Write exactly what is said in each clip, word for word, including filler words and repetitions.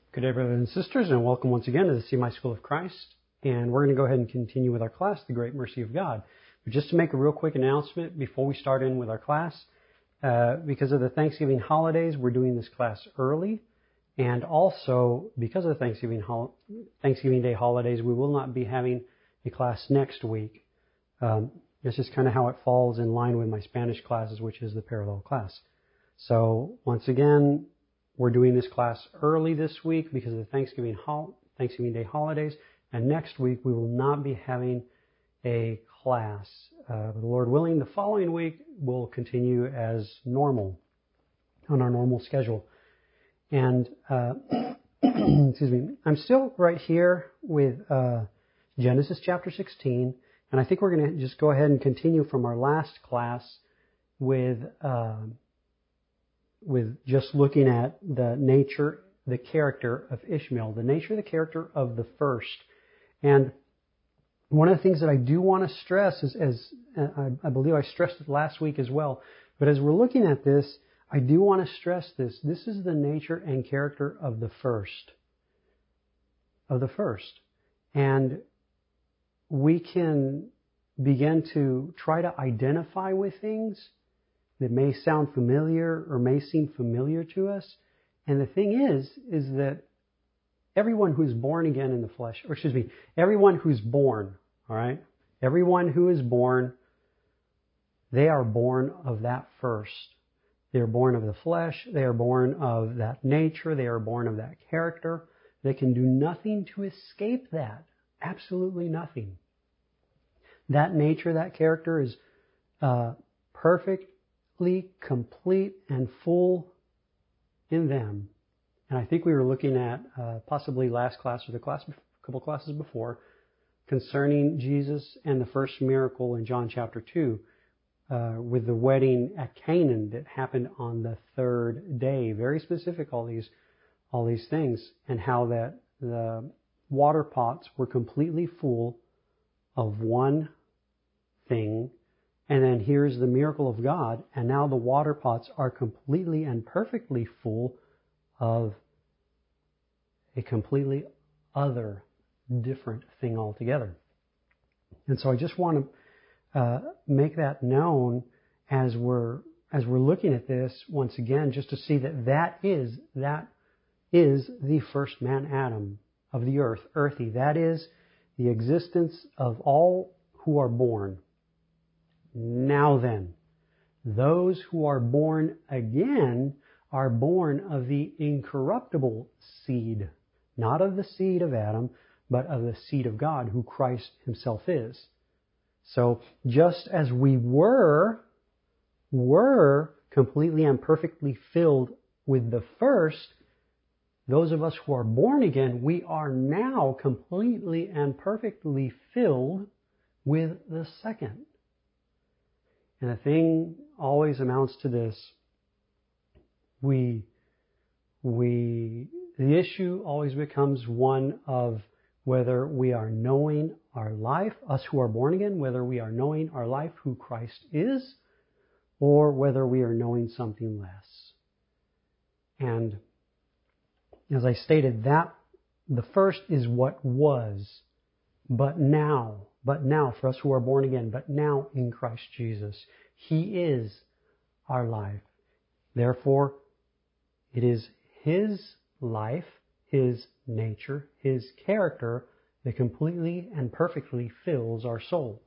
Good day, brothers and sisters, and welcome once again to the C M I School of Christ. And we're going to go ahead and continue with our class, The Great Mercy of God. But just to make a real quick announcement before we start in with our class, uh, because of the Thanksgiving holidays, we're doing this class early. And also, because of the Thanksgiving, hol- Thanksgiving Day holidays, we will not be having a class next week. Um, it's just kind of how it falls in line with my Spanish classes, which is the parallel class. So, once again, we're doing this class early this week because of the Thanksgiving hol- Thanksgiving Day holidays. And next week, we will not be having a class. Uh, the Lord willing, the following week, we'll continue as normal, on our normal schedule. And, uh, excuse me, I'm still right here with uh, Genesis chapter sixteen. And I think we're going to just go ahead and continue from our last class with... Uh, with just looking at the nature, the character of Ishmael, the nature, the character of the first. And one of the things that I do want to stress is, as I, I believe I stressed it last week as well, but as we're looking at this, I do want to stress this. This is the nature and character of the first. Of the first. And we can begin to try to identify with things that may sound familiar or may seem familiar to us. And the thing is, is that everyone who's born again in the flesh, or excuse me, everyone who's born, all right, everyone who is born, they are born of that first. They are born of the flesh. They are born of that nature. They are born of that character. They can do nothing to escape that. Absolutely nothing. That nature, that character is uh, perfect, complete and full in them. And I think we were looking at uh, possibly last class or the class, a couple classes before, concerning Jesus and the first miracle in John chapter two, uh, with the wedding at Canaan that happened on the third day. Very specific, all these, all these things, and how that the water pots were completely full of one thing. And then here's the miracle of God, and now the water pots are completely and perfectly full of a completely other, different thing altogether. And so I just want to uh, make that known as we're as we're looking at this once again, just to see that that is that is the first man, Adam, of the earth, earthy. That is the existence of all who are born. Now then, those who are born again are born of the incorruptible seed, not of the seed of Adam, but of the seed of God, who Christ himself is. So just as we were, were completely and perfectly filled with the first, those of us who are born again, we are now completely and perfectly filled with the second. And the thing always amounts to this. We, we, the issue always becomes one of whether we are knowing our life, us who are born again, whether we are knowing our life, who Christ is, or whether we are knowing something less. And as I stated, that the first is what was, but now, But now, for us who are born again, but now in Christ Jesus, He is our life. Therefore, it is His life, His nature, His character that completely and perfectly fills our soul.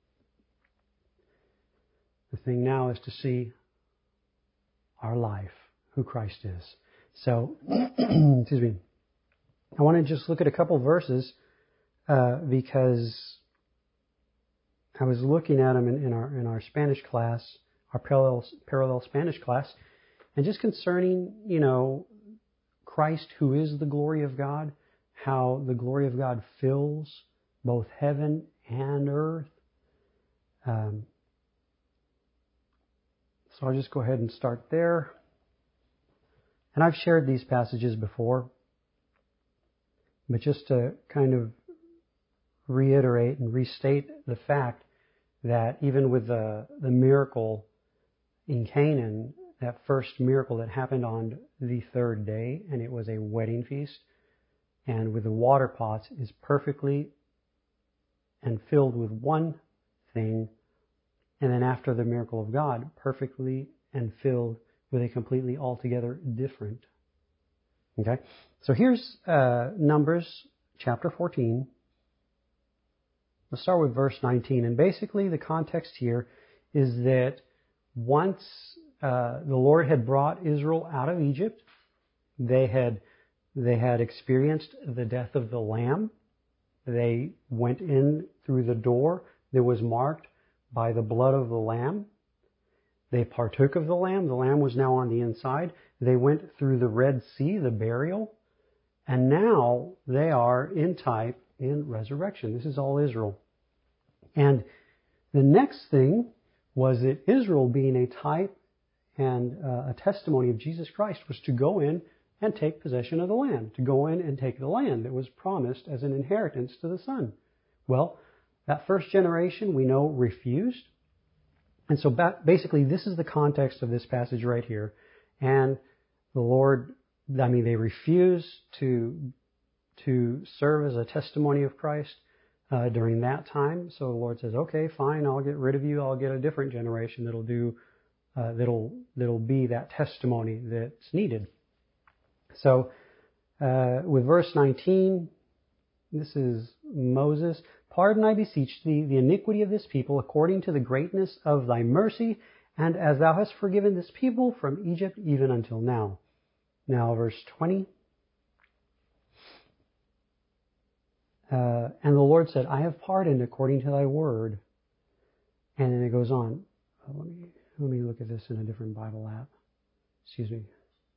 The thing now is to see our life, who Christ is. So, excuse me. I want to just look at a couple verses uh, because I was looking at them in, in our in our Spanish class, our parallel parallel Spanish class, and just concerning, you know, Christ, who is the glory of God, how the glory of God fills both heaven and earth. Um, so I'll just go ahead and start there. And I've shared these passages before, but just to kind of reiterate and restate the fact that even with the, the miracle in Canaan, that first miracle that happened on the third day, and it was a wedding feast, and with the water pots is perfectly and filled with one thing, and then after the miracle of God, perfectly and filled with a completely altogether different. Okay? So here's uh, Numbers chapter fourteen. Let's start with verse nineteen. And basically the context here is that once uh, the Lord had brought Israel out of Egypt, they had they had experienced the death of the Lamb. They went in through the door that was marked by the blood of the Lamb. They partook of the Lamb. The Lamb was now on the inside. They went through the Red Sea, the burial. And now they are in type in resurrection. This is all Israel. And the next thing was that Israel, being a type and uh, a testimony of Jesus Christ, was to go in and take possession of the land, to go in and take the land that was promised as an inheritance to the Son. Well, that first generation, we know, refused. And so basically, this is the context of this passage right here. And the Lord, I mean, they refuse to, to serve as a testimony of Christ uh, during that time. So the Lord says, okay, fine, I'll get rid of you. I'll get a different generation that'll do, uh, that'll, that'll be that testimony that's needed. So, uh, with verse nineteen, this is Moses. Pardon, I beseech thee, the iniquity of this people according to the greatness of thy mercy, and as thou hast forgiven this people from Egypt even until now. Now, verse twenty. Uh, and the Lord said, I have pardoned according to thy word. And then it goes on. Oh, let me, let me look at this in a different Bible app. Excuse me.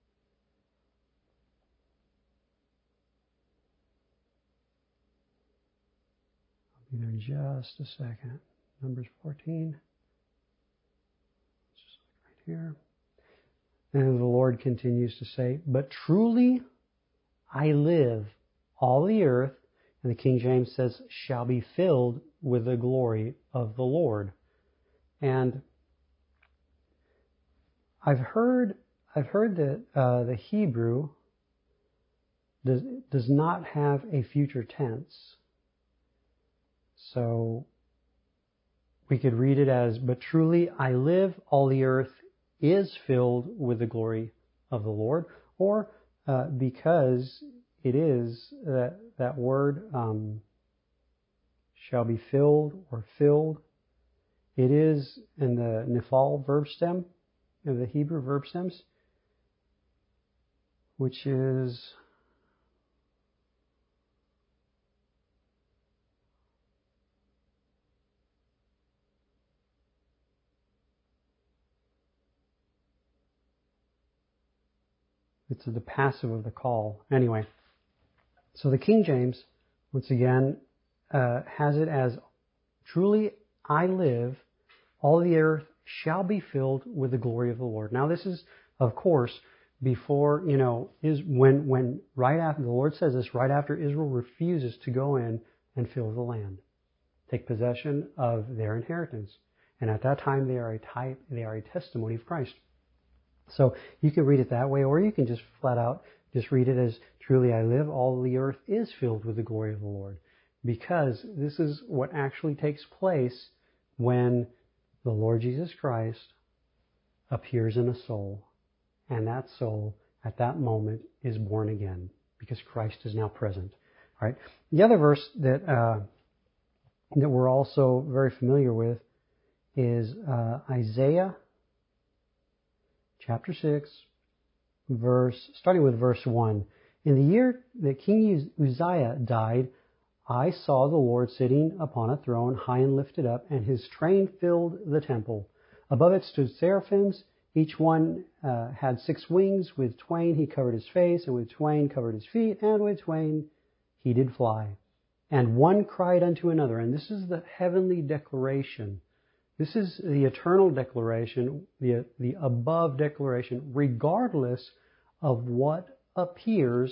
Be there in just a second. Numbers fourteen. Just right here. And the Lord continues to say, but truly I live, all the earth, and the King James says, shall be filled with the glory of the Lord. And I've heard, I've heard that uh, the Hebrew does, does not have a future tense. So we could read it as, but truly I live, all the earth is filled with the glory of the Lord. Or uh, because it is, that, that word um, shall be filled or filled. It is in the nifal verb stem, in the Hebrew verb stems, which is... It's the passive of the call. Anyway, so the King James, once again, uh, has it as, truly I live, all the earth shall be filled with the glory of the Lord. Now this is, of course, before, you know, is when, when right after, the Lord says this, right after Israel refuses to go in and fill the land, take possession of their inheritance. And at that time they are a type, they are a testimony of Christ. So you can read it that way, or you can just flat out just read it as, truly I live, all the earth is filled with the glory of the Lord. Because this is what actually takes place when the Lord Jesus Christ appears in a soul. And that soul, at that moment, is born again, because Christ is now present. All right. The other verse that uh, that we're also very familiar with is uh, Isaiah chapter six, verse, starting with verse one. In the year that King Uzziah died, I saw the Lord sitting upon a throne, high and lifted up, and his train filled the temple. Above it stood seraphims. Each one uh, had six wings. With twain he covered his face, and with twain covered his feet, and with twain he did fly. And one cried unto another, and this is the heavenly declaration. This is the eternal declaration, the, the above declaration, regardless of what appears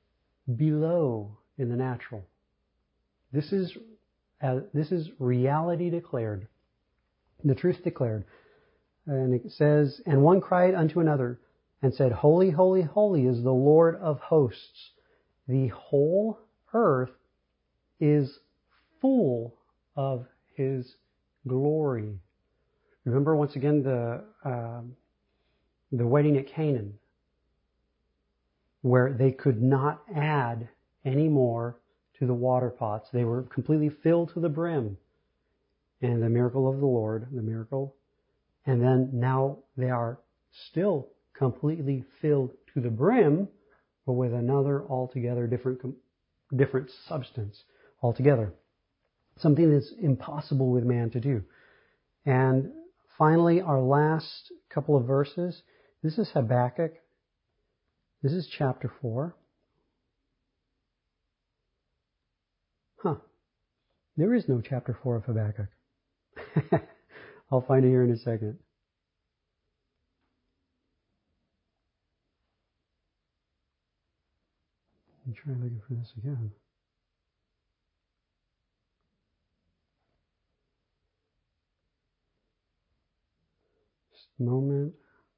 below in the natural. This is, uh, this is reality declared, the truth declared. And it says, and one cried unto another and said, Holy, holy, holy is the Lord of hosts. the whole earth is full of His glory. Remember once again the uh, the wedding at Canaan, where they could not add any more to the water pots. They were completely filled to the brim. And the miracle of the Lord, the miracle. And then now they are still completely filled to the brim, but with another altogether different, different substance altogether. Something that's impossible with man to do. And finally, our last couple of verses. This is Habakkuk. This is chapter four. Huh. There is no chapter four of Habakkuk. I'll find it here in a second. Let me try looking for this again. Just a moment.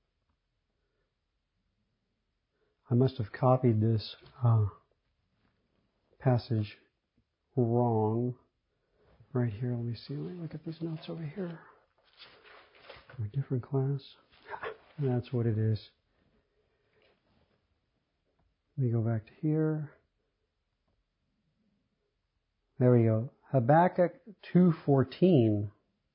I must have copied this uh, passage wrong. Right here, let me see. Let me look at these notes over here. A different class. That's what it is. Let me go back to here. There we go. Habakkuk two fourteen.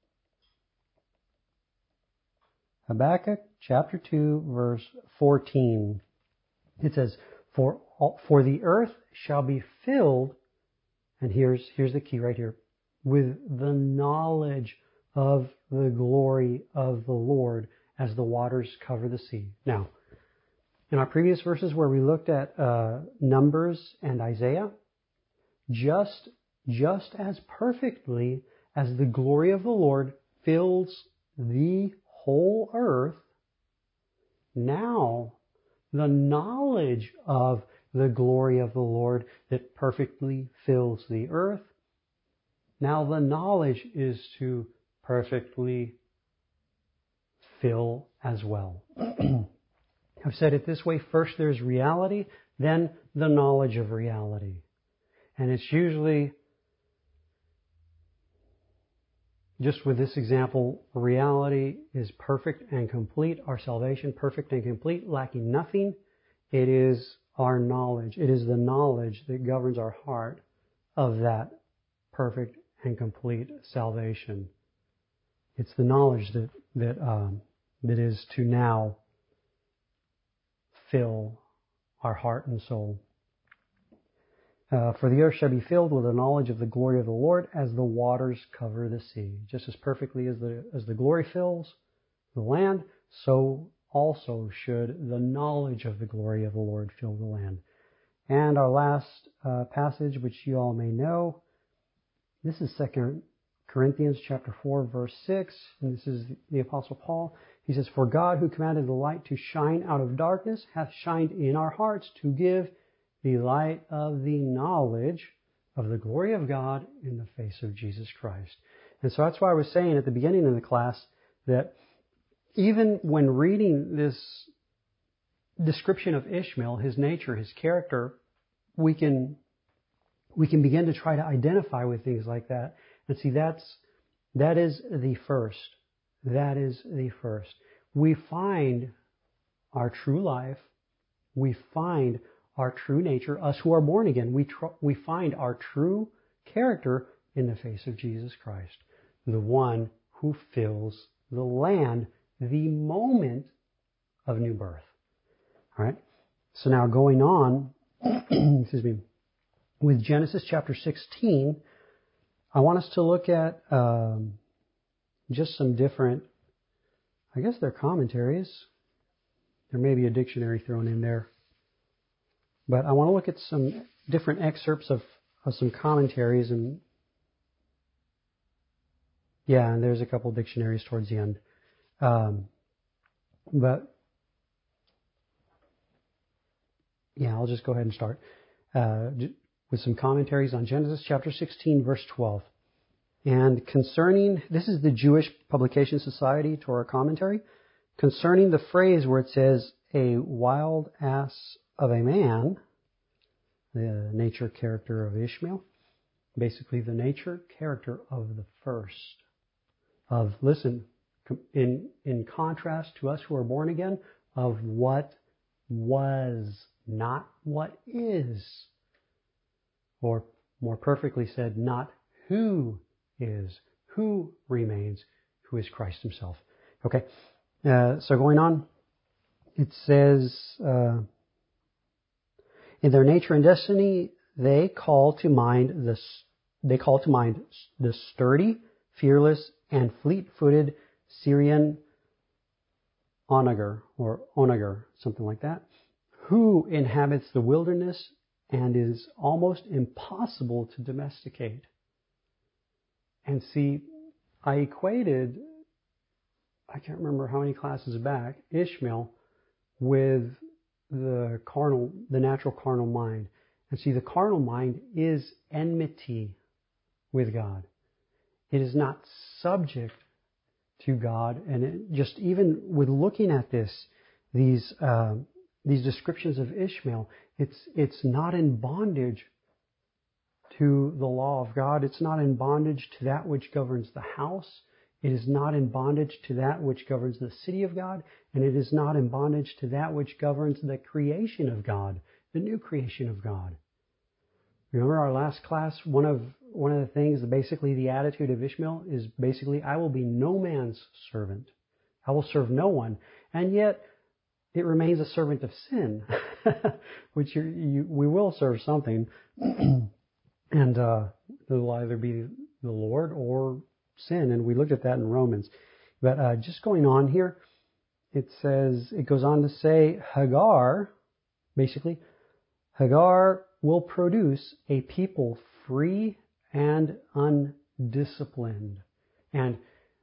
Habakkuk chapter two, verse fourteen. It says, For for the earth shall be filled, and here's here's the key right here, with the knowledge of the glory of the Lord as the waters cover the sea. Now, in our previous verses where we looked at uh, Numbers and Isaiah, just, just as perfectly as the glory of the Lord fills the whole earth, now the knowledge of the glory of the Lord that perfectly fills the earth, now the knowledge is to perfectly fill as well. I've said it this way. First there's reality, then the knowledge of reality. And it's usually, just with this example, reality is perfect and complete. Our salvation, perfect and complete, lacking nothing. It is our knowledge. It is the knowledge that governs our heart of that perfect and complete salvation. It's the knowledge that that um, that is to now fill our heart and soul. Uh, for the earth shall be filled with the knowledge of the glory of the Lord as the waters cover the sea. Just as perfectly as the as the glory fills the land, so also should the knowledge of the glory of the Lord fill the land. And our last uh, passage, which you all may know, this is Second Corinthians chapter four, verse six, and this is the Apostle Paul. He says, For God, who commanded the light to shine out of darkness, hath shined in our hearts to give the light of the knowledge of the glory of God in the face of Jesus Christ. And so that's why I was saying at the beginning of the class that even when reading this description of Ishmael, his nature, his character, we can we can begin to try to identify with things like that. And see, that's that is the first. That is the first. We find our true life. We find our true nature, us who are born again. We tr- we find our true character in the face of Jesus Christ, the one who fills the land the moment of new birth. All right. So now going on, excuse me, with Genesis chapter sixteen, I want us to look at um, just some different, I guess they're commentaries. There may be a dictionary thrown in there. But I want to look at some different excerpts of, of some commentaries. And yeah, and there's a couple dictionaries towards the end. Um, but yeah, I'll just go ahead and start uh, with some commentaries on Genesis chapter sixteen, verse twelve. And concerning, this is the Jewish Publication Society Torah commentary, concerning the phrase where it says, a wild ass of a man, the nature, character of Ishmael. Basically, the nature, character of the first. Of, listen, in, in contrast to us who are born again, of what was, not what is. Or more perfectly said, not who is, who remains, who is Christ himself. Okay, uh, so going on, it says, uh, in their nature and destiny, they call to mind the they call to mind the sturdy, fearless, and fleet-footed Syrian onager or onager, something like that, who inhabits the wilderness and is almost impossible to domesticate. And see, I equated, I can't remember how many classes back, Ishmael with the carnal, the natural carnal mind. And see, the carnal mind is enmity with God. It is not subject to God. And it just even with looking at this, these uh, these descriptions of Ishmael, it's it's not in bondage to the law of God. It's not in bondage to that which governs the house. It is not in bondage to that which governs the city of God. And it is not in bondage to that which governs the creation of God, the new creation of God. Remember our last class, one of one of the things, basically the attitude of Ishmael is basically, I will be no man's servant. I will serve no one. And yet, it remains a servant of sin, which you, you, we will serve something. And uh, it will either be the Lord or sin. And we looked at that in Romans. But uh, just going on here, it says, it goes on to say, Hagar, basically, Hagar will produce a people free and undisciplined. And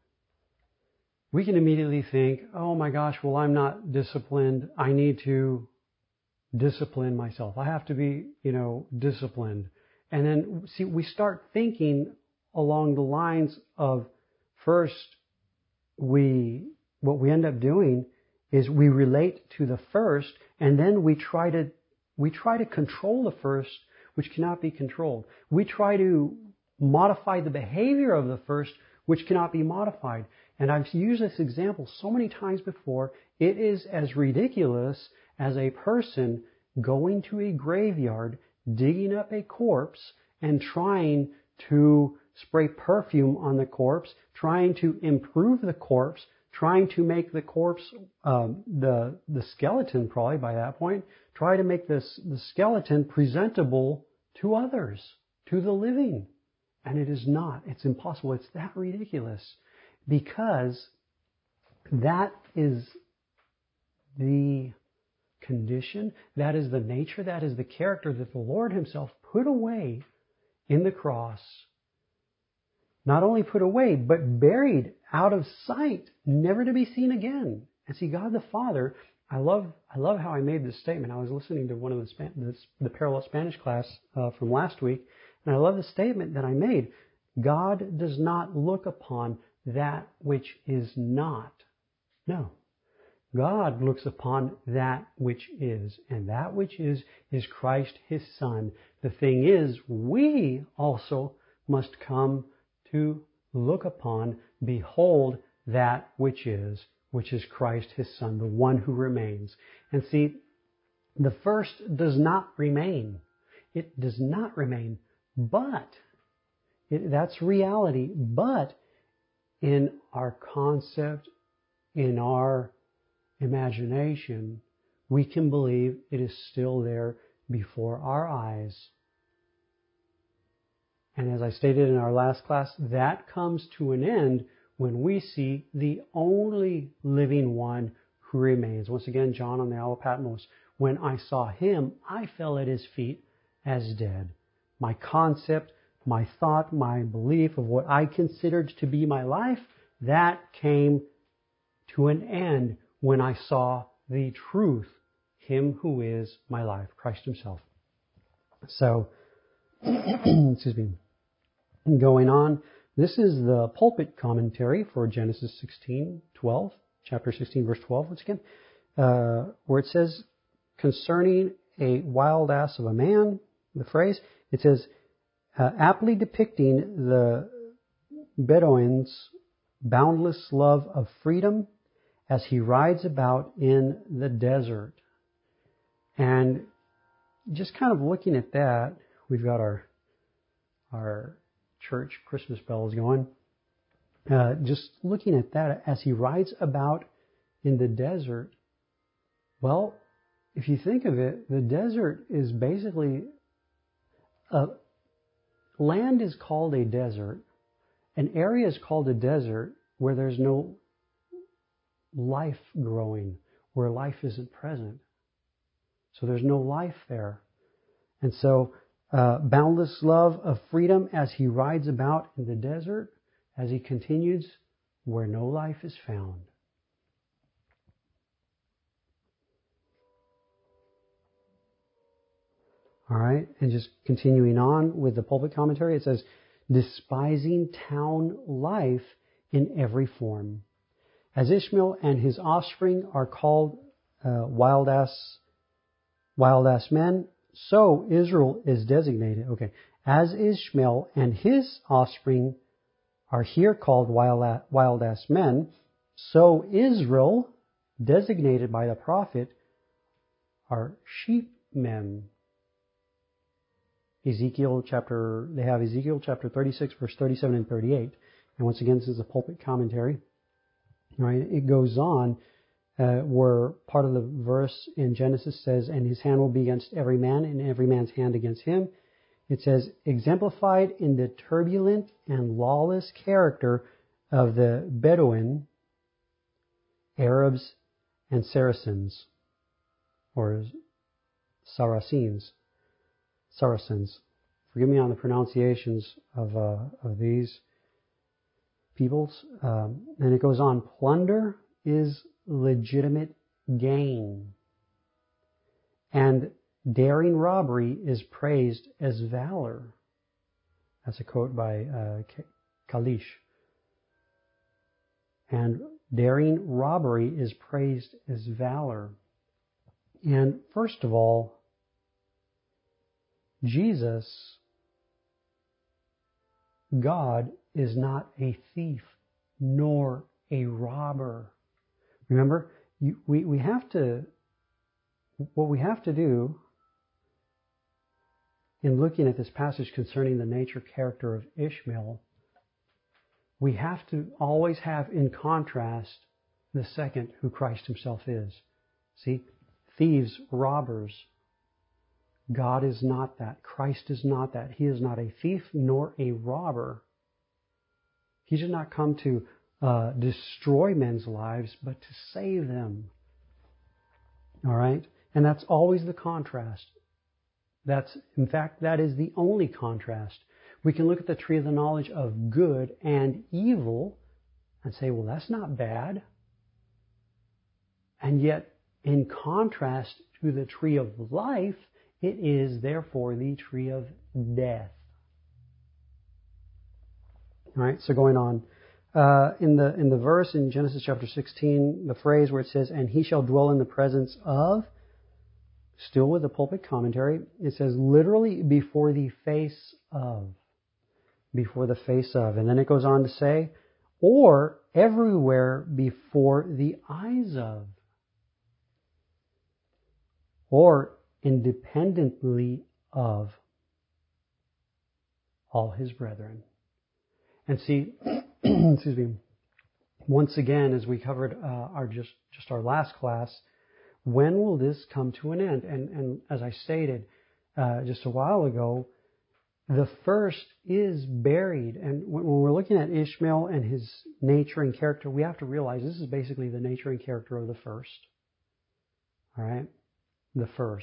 we can immediately think, oh my gosh, well, I'm not disciplined. I need to discipline myself. I have to be, you know, disciplined. And then, see, we start thinking along the lines of, first, we, what we end up doing is we relate to the first, and then we try to We try to control the first, which cannot be controlled. We try to modify the behavior of the first, which cannot be modified. And I've used this example so many times before. It is as ridiculous as a person going to a graveyard, digging up a corpse, and trying to spray perfume on the corpse, trying to improve the corpse, trying to make the corpse, um, the the skeleton probably by that point, try to make this the skeleton presentable to others, to the living. And it is not. It's impossible. It's that ridiculous. Because that is the condition, that is the nature, that is the character that the Lord himself put away in the cross. Not only put away, but buried out of sight, never to be seen again. And see, God the Father, I love I love how I made this statement. I was listening to one of the Span- this, the parallel Spanish class uh, from last week, and I love the statement that I made. God does not look upon that which is not. No. God looks upon that which is, and that which is is Christ his Son. The thing is, we also must come to look upon, behold that which is, which is Christ his Son, the one who remains. And see, the first does not remain. It does not remain, but it, that's reality. But in our concept, in our imagination, we can believe it is still there before our eyes. And as I stated in our last class, that comes to an end when we see the only living one who remains. Once again, John on the Isle of Patmos. When I saw him, I fell at his feet as dead. My concept, my thought, my belief of what I considered to be my life, that came to an end when I saw the truth, him who is my life, Christ himself. So, excuse me. Going on, this is the pulpit commentary for Genesis sixteen twelve, chapter sixteen, verse twelve, once again, uh, where it says, concerning a wild ass of a man, the phrase. It says, uh, aptly depicting the Bedouin's boundless love of freedom as he rides about in the desert. And just kind of looking at that, we've got our our church Christmas bells going. Uh, just looking at that as he rides about in the desert. Well, if you think of it, the desert is basically a land is called a desert. An area is called a desert where there's no life growing, where life isn't present. So there's no life there. And so, uh, boundless love of freedom as he rides about in the desert, as he continues where no life is found. All right, and just continuing on with the pulpit commentary, it says, despising town life in every form. As Ishmael and his offspring are called uh, wild ass, wild ass men, so Israel is designated. Okay, as Ishmael and his offspring are here called wild, wild ass men, so Israel, designated by the prophet, are sheep men. Ezekiel chapter, they have Ezekiel chapter thirty-six, verse thirty-seven and thirty-eight. And once again, this is a pulpit commentary. All right, it goes on uh, where part of the verse in Genesis says, and his hand will be against every man, and every man's hand against him. It says, exemplified in the turbulent and lawless character of the Bedouin, Arabs, and Saracens, or Saracens. Saracens. Forgive me on the pronunciations of uh, of these peoples. Um, and it goes on, plunder is legitimate gain. And daring robbery is praised as valor. That's a quote by uh, Kalish. And daring robbery is praised as valor. And first of all, Jesus, God, is not a thief nor a robber. Remember, you, we, we have to, what we have to do in looking at this passage concerning the nature character of Ishmael, we have to always have in contrast the second, who Christ himself is. See, thieves, robbers. God is not that. Christ is not that. He is not a thief nor a robber. He did not come to uh, destroy men's lives, but to save them. All right? And that's always the contrast. That's, in fact, that is the only contrast. We can look at the tree of the knowledge of good and evil and say, well, that's not bad. And yet, in contrast to the tree of life, it is therefore the tree of death. All right, so going on. Uh, in the in the verse in Genesis chapter sixteen, the phrase where it says, and he shall dwell in the presence of, still with the pulpit commentary, it says literally before the face of. Before the face of. And then it goes on to say, or everywhere before the eyes of. Or independently of all his brethren. And see, excuse me, once again, as we covered uh, our just just our last class, when will this come to an end? And and as I stated uh, just a while ago, the first is buried. And when we're looking at Ishmael and his nature and character, we have to realize this is basically the nature and character of the first. All right, the first.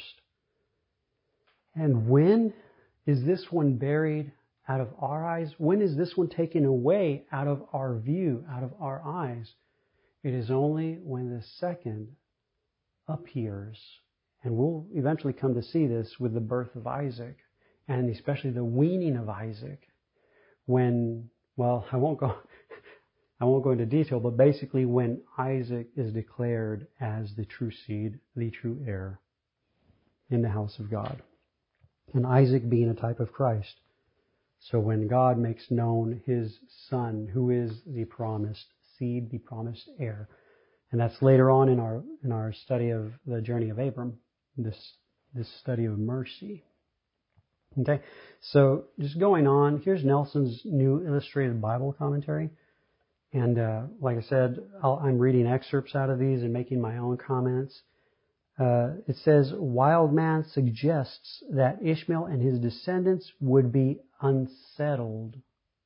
And when is this one buried out of our eyes? When is this one taken away out of our view, out of our eyes? It is only when the second appears. And we'll eventually come to see this with the birth of Isaac, and especially the weaning of Isaac. When, well, I won't go, I won't go into detail, but basically when Isaac is declared as the true seed, the true heir in the house of God. and Isaac being a type of Christ. So when God makes known His Son, who is the promised seed, the promised heir, and that's later on in our in our study of the journey of Abram, this this study of mercy. Okay, so just going on, here's Nelson's New Illustrated Bible Commentary. And uh, like I said, I'll, I'm reading excerpts out of these and making my own comments. Uh, it says, Wildman suggests that Ishmael and his descendants would be unsettled,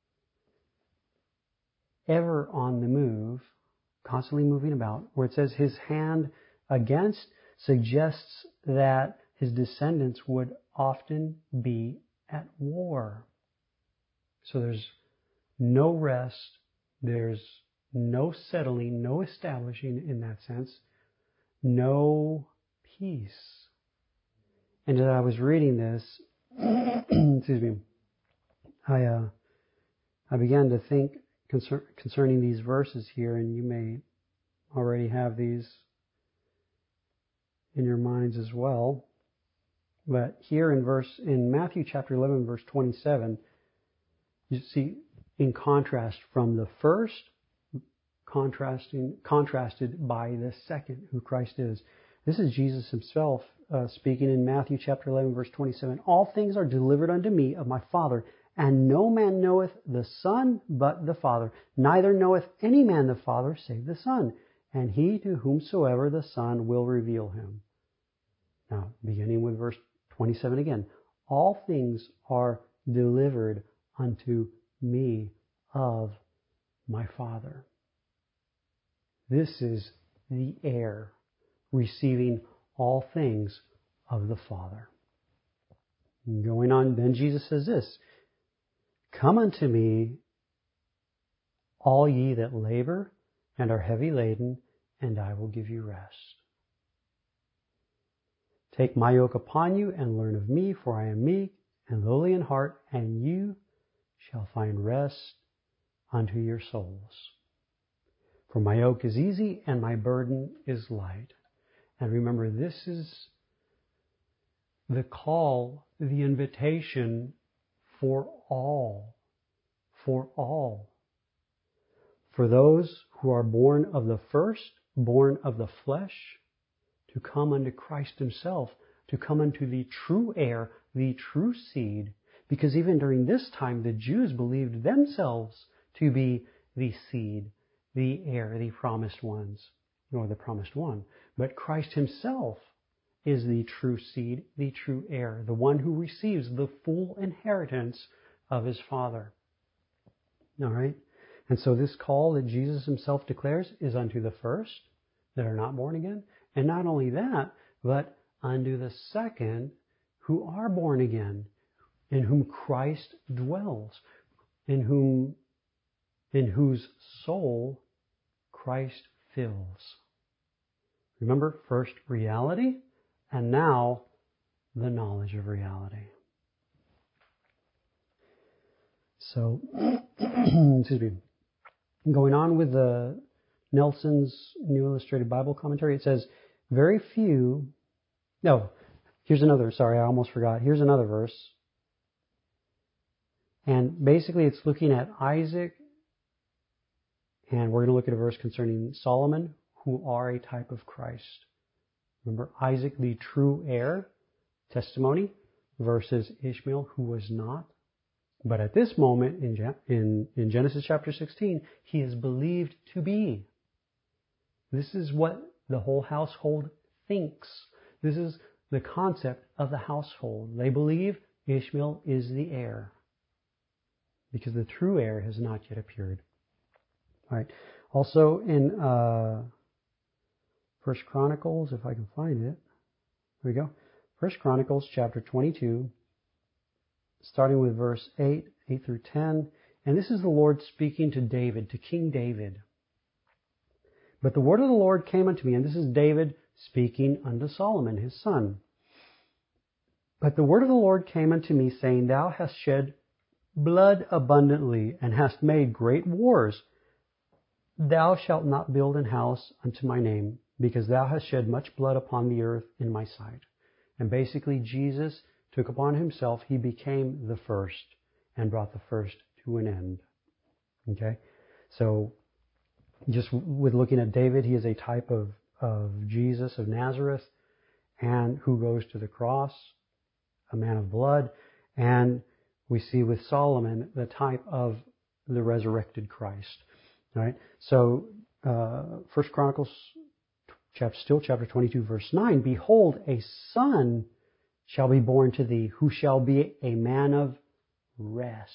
ever on the move, constantly moving about. Where it says his hand against suggests that his descendants would often be at war. So there's no rest, there's no settling, no establishing in that sense, no peace. And as I was reading this, excuse me, I uh, I began to think concern, concerning these verses here, and you may already have these in your minds as well. But here in verse in Matthew chapter eleven, verse twenty-seven, you see in contrast from the first, contrasting contrasted by the second, who Christ is. This is Jesus Himself uh, speaking in Matthew chapter eleven, verse twenty-seven. All things are delivered unto me of my Father, and no man knoweth the Son but the Father. Neither knoweth any man the Father save the Son, and he to whomsoever the Son will reveal Him. Now, beginning with verse twenty-seven again. All things are delivered unto me of my Father. This is the heir receiving all things of the Father. And going on, then Jesus says this, Come unto me, all ye that labor and are heavy laden, and I will give you rest. Take my yoke upon you and learn of me, for I am meek and lowly in heart, and you shall find rest unto your souls. For my yoke is easy and my burden is light. And remember, this is the call, the invitation for all. For all. For those who are born of the first, born of the flesh, to come unto Christ Himself, to come unto the true heir, the true seed. Because even during this time, the Jews believed themselves to be the seed, the heir, the promised ones, or the promised one. But Christ Himself is the true seed, the true heir, the one who receives the full inheritance of His Father. All right? And so this call that Jesus Himself declares is unto the first that are not born again. And not only that, but unto the second who are born again, in whom Christ dwells, in whom, in whose soul Christ fills. Remember, first reality, and now the knowledge of reality. So, excuse me. Going on with the Nelson's New Illustrated Bible Commentary, it says, very few, no, here's another, sorry, I almost forgot. Here's another verse. And basically it's looking at Isaac, and we're going to look at a verse concerning Solomon, who are a type of Christ. Remember, Isaac, the true heir, testimony, versus Ishmael, who was not. But at this moment in, in, in Genesis chapter sixteen, he is believed to be. This is what the whole household thinks. This is the concept of the household. They believe Ishmael is the heir, because the true heir has not yet appeared. All right. Also in uh, First Chronicles, if I can find it, there we go. First Chronicles chapter twenty-two, starting with verse eight, eight through ten. And this is the Lord speaking to David, to King David. But the word of the Lord came unto me, and this is David speaking unto Solomon, his son. But the word of the Lord came unto me, saying, Thou hast shed blood abundantly, and hast made great wars. Thou shalt not build an house unto my name, because thou hast shed much blood upon the earth in my sight. And basically Jesus took upon himself, he became the first and brought the first to an end. Okay? So, just with looking at David, he is a type of, of Jesus of Nazareth, and who goes to the cross, a man of blood. And we see with Solomon the type of the resurrected Christ. All right? So, uh, First Chronicles, chapter, still chapter twenty-two, verse nine, behold, a son shall be born to thee, who shall be a man of rest.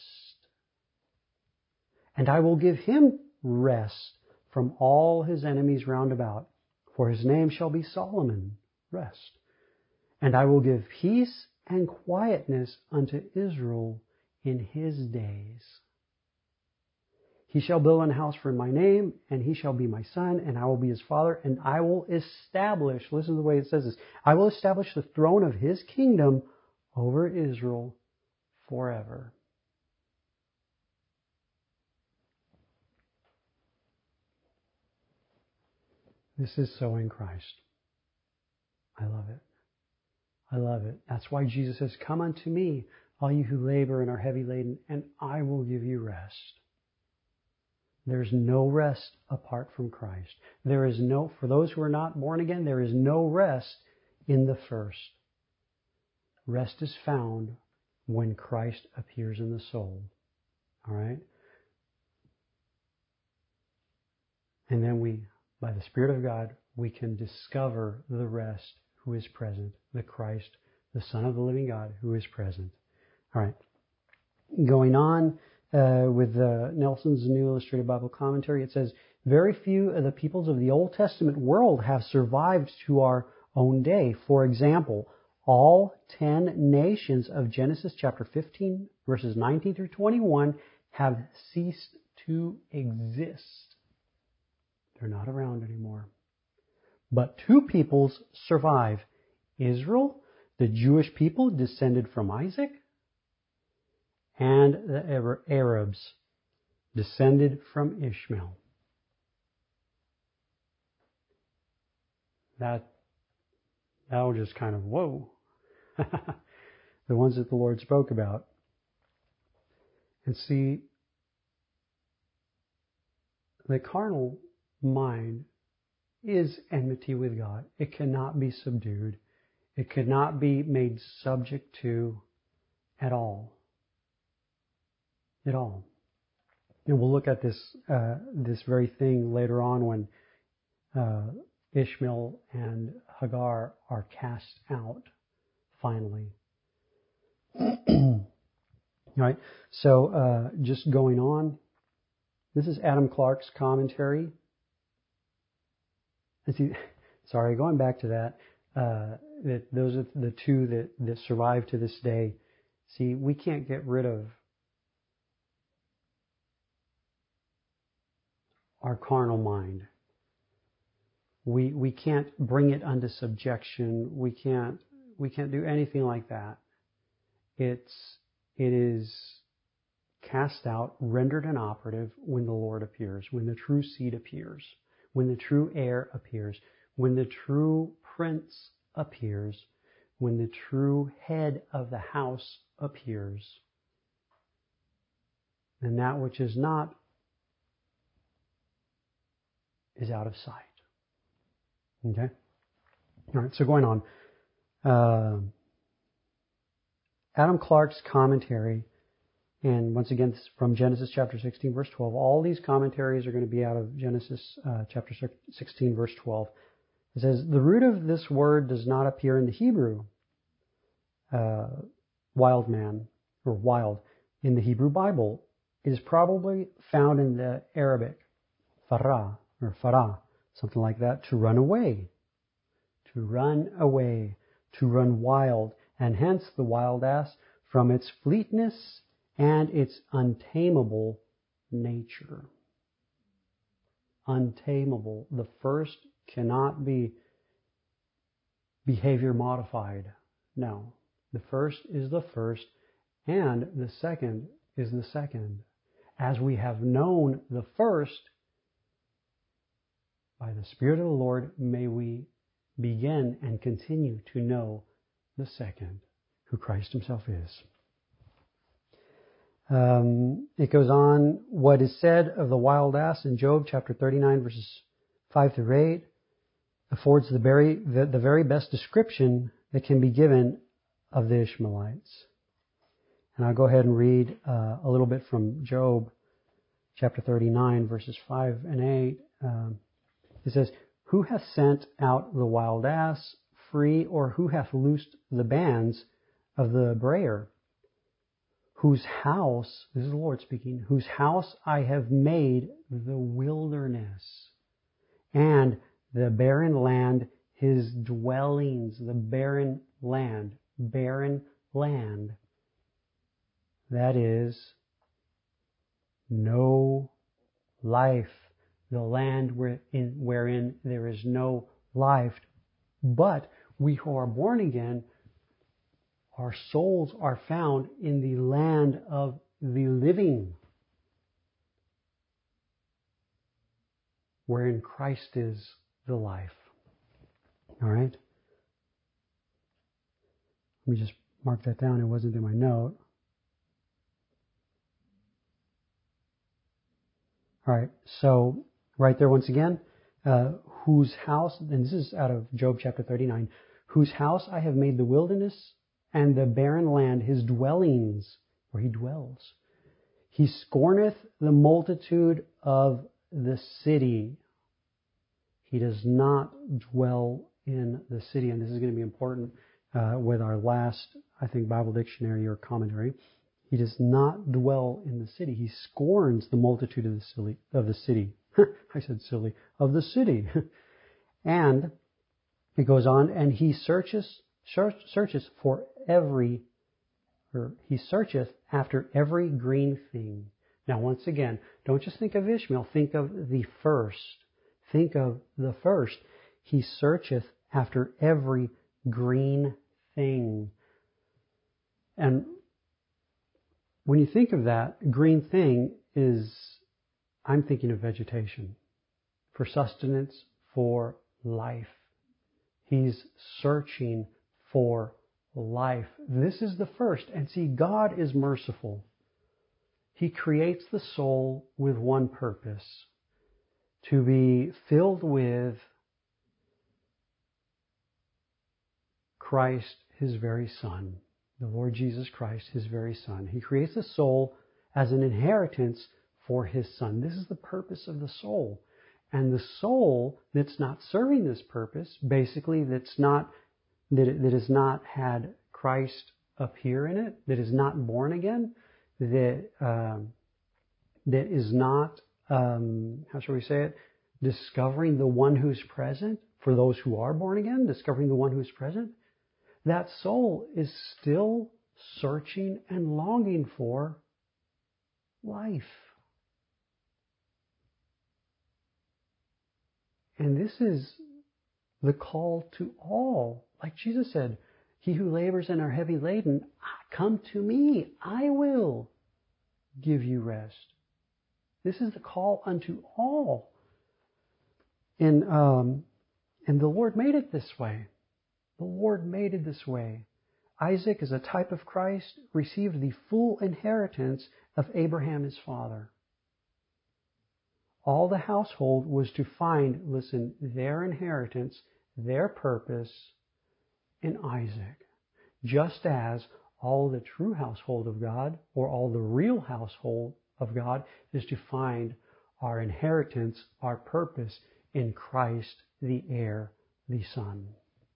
And I will give him rest from all his enemies round about, for his name shall be Solomon, rest. And I will give peace and quietness unto Israel in his days. He shall build an house for my name, and he shall be my son, and I will be his father, and I will establish, listen to the way it says this, I will establish the throne of his kingdom over Israel forever. This is so in Christ. I love it. I love it. That's why Jesus says, come unto me, all you who labor and are heavy laden, and I will give you rest. There's no rest apart from Christ. There is no, for those who are not born again, there is no rest in the first. Rest is found when Christ appears in the soul. All right? And then we, by the Spirit of God, we can discover the rest who is present, the Christ, the Son of the living God who is present. All right. Going on uh, with uh, Nelson's New Illustrated Bible Commentary, it says, very few of the peoples of the Old Testament world have survived to our own day. For example, all ten nations of Genesis chapter fifteen, verses nineteen through twenty-one, have ceased to exist. They're not around anymore. But two peoples survive. Israel, the Jewish people descended from Isaac, and the Arabs descended from Ishmael. That, that was just kind of, whoa. The ones that the Lord spoke about. And see, the carnal mind is enmity with God. It cannot be subdued. It cannot be made subject to at all. At all. And we'll look at this uh, this very thing later on when uh, Ishmael and Hagar are cast out finally. All right. So uh, just going on. This is Adam Clarke's commentary. See, sorry, going back to that, uh, that those are the two that, that survive to this day. See, we can't get rid of our carnal mind. We we can't bring it under subjection. We can't we can't do anything like that. It's it is cast out, rendered inoperative when the Lord appears, when the true seed appears. When the true heir appears, when the true prince appears, when the true head of the house appears, and that which is not is out of sight. Okay? All right, so going on. Uh, Adam Clarke's commentary, and once again, this is from Genesis chapter sixteen, verse twelve. All these commentaries are going to be out of Genesis uh, chapter sixteen, verse twelve. It says, the root of this word does not appear in the Hebrew, uh, wild man, or wild, in the Hebrew Bible. It is probably found in the Arabic, farah, or farah, something like that, to run away. To run away, to run wild, and hence the wild ass from its fleetness and its untamable nature. Untamable. The first cannot be behavior modified. No. The first is the first, and the second is the second. As we have known the first, by the Spirit of the Lord, may we begin and continue to know the second, who Christ himself is. Um, it goes on, what is said of the wild ass in Job chapter thirty-nine verses five through eight affords the very, the, the very best description that can be given of the Ishmaelites. And I'll go ahead and read uh, a little bit from Job chapter thirty-nine verses five and eight. Um, it says, who hath sent out the wild ass free, or who hath loosed the bands of the brayer? Whose house, this is the Lord speaking, whose house I have made the wilderness, and the barren land his dwellings, the barren land, barren land. That is, no life, the land wherein, wherein there is no life. But we who are born again, our souls are found in the land of the living, wherein Christ is the life. All right? Let me just mark that down. It wasn't in my note. All right, so right there once again, uh, whose house, and this is out of Job chapter thirty-nine, whose house I have made the wilderness, and the barren land his dwellings, where he dwells. He scorneth the multitude of the city. He does not dwell in the city, and this is going to be important uh, with our last, I think, Bible dictionary or commentary. He does not dwell in the city. He scorns the multitude of the silly, of the city. I said silly. Of the city. And it goes on, and he searches, search, searches for every, or he searcheth after every green thing. Now, once again, don't just think of Ishmael. Think of the first. Think of the first. He searcheth after every green thing. And when you think of that, green thing is, I'm thinking of vegetation, for sustenance, for life. He's searching for life. This is the first. And see, God is merciful. He creates the soul with one purpose, to be filled with Christ, his very Son. The Lord Jesus Christ, his very Son. He creates the soul as an inheritance for his Son. This is the purpose of the soul. And the soul that's not serving this purpose, basically that's not, that, that has not had Christ appear in it, that is not born again, that, um, that is not, um, how shall we say it, discovering the one who's present, for those who are born again, discovering the one who's present, that soul is still searching and longing for life. And this is the call to all. Like Jesus said, he who labors and are heavy laden, come to me, I will give you rest. This is the call unto all. And, um, and the Lord made it this way. The Lord made it this way. Isaac, as a type of Christ, received the full inheritance of Abraham, his father. All the household was to find, listen, their inheritance, their purpose in Isaac. Just as all the true household of God, or all the real household of God, is to find our inheritance, our purpose in Christ, the heir, the Son.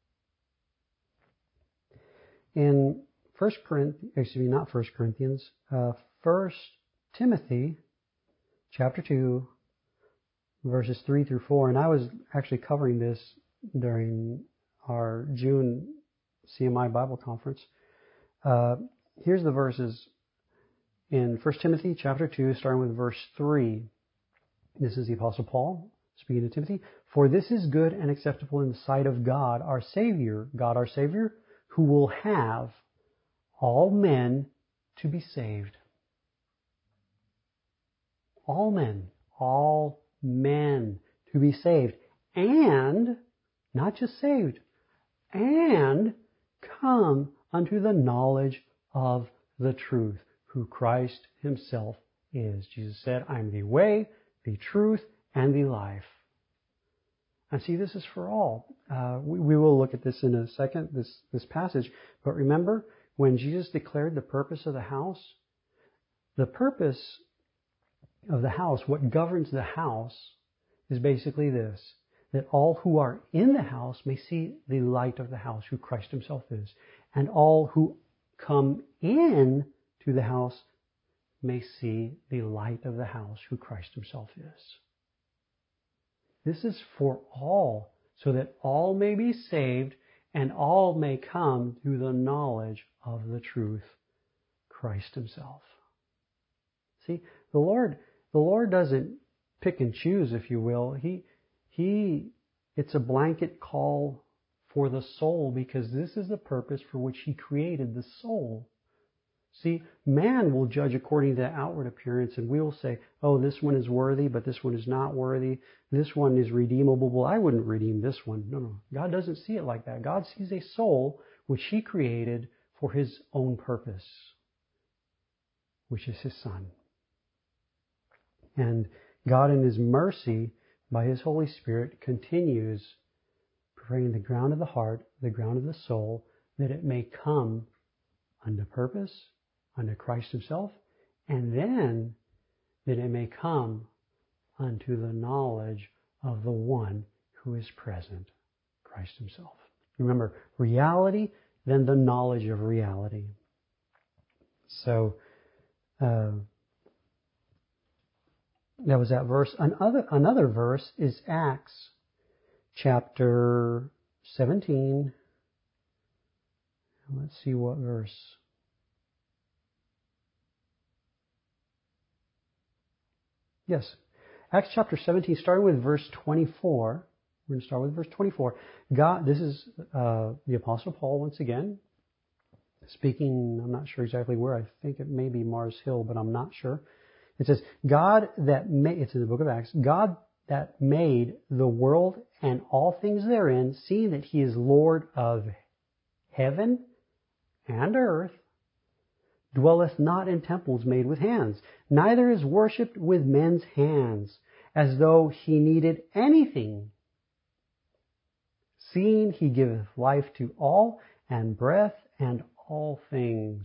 In First Corinthians, excuse me, not First Corinthians, uh, First Timothy, chapter two, verses three through four, and I was actually covering this during our June C M I Bible conference. Uh, here's the verses in First Timothy, chapter two, starting with verse three. This is the Apostle Paul speaking to Timothy. For this is good and acceptable in the sight of God, our Savior, God our Savior, who will have all men to be saved. All men, all men to be saved. And, not just saved, and come unto the knowledge of the truth, who Christ himself is. Jesus said, I am the way, the truth, and the life. And see, this is for all. Uh, we, we will look at this in a second, this, this passage. But remember, when Jesus declared the purpose of the house, the purpose of the house, what governs the house, is basically this, that all who are in the house may see the light of the house, who Christ himself is. And all who come in to the house may see the light of the house, who Christ himself is. This is for all, so that all may be saved and all may come to the knowledge of the truth, Christ himself. See, the Lord, the Lord doesn't pick and choose, if you will. He, he, it's a blanket call for the soul, because this is the purpose for which he created the soul. See, man will judge according to outward appearance, and we will say, oh, this one is worthy, but this one is not worthy. This one is redeemable. Well, I wouldn't redeem this one. No, no. God doesn't see it like that. God sees a soul which he created for his own purpose, which is his Son. And God in his mercy, by his Holy Spirit, continues preparing the ground of the heart, the ground of the soul, that it may come unto purpose, unto Christ himself, and then that it may come unto the knowledge of the one who is present, Christ himself. Remember, reality, then the knowledge of reality. So, uh, that was that verse. Another, another verse is Acts chapter seventeen. Let's see what verse. Yes, Acts chapter seventeen, starting with verse twenty-four. We're going to start with verse twenty-four. God, this is uh, the Apostle Paul once again, speaking, I'm not sure exactly where. I think it may be Mars Hill, but I'm not sure. It says, God that made, it's in the book of Acts, God that made the world and all things therein, seeing that he is Lord of heaven and earth, dwelleth not in temples made with hands, neither is worshipped with men's hands, as though he needed anything, seeing he giveth life to all, and breath and all things,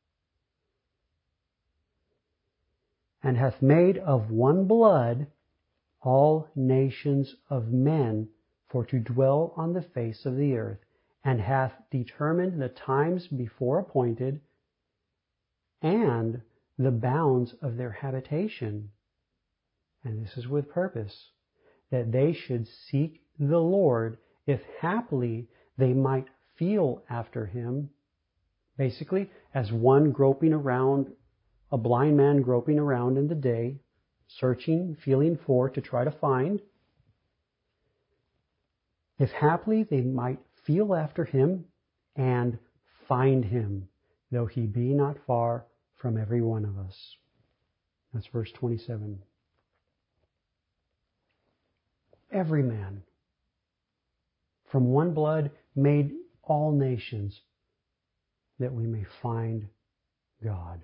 and hath made of one blood all nations of men for to dwell on the face of the earth, and hath determined the times before appointed, and the bounds of their habitation. And this is with purpose, that they should seek the Lord, if haply they might feel after him. Basically, as one groping around, a blind man groping around in the day, searching, feeling for, to try to find. If haply they might feel after him and find him, though he be not far from every one of us. That's verse twenty-seven. Every man from one blood made all nations, that we may find God.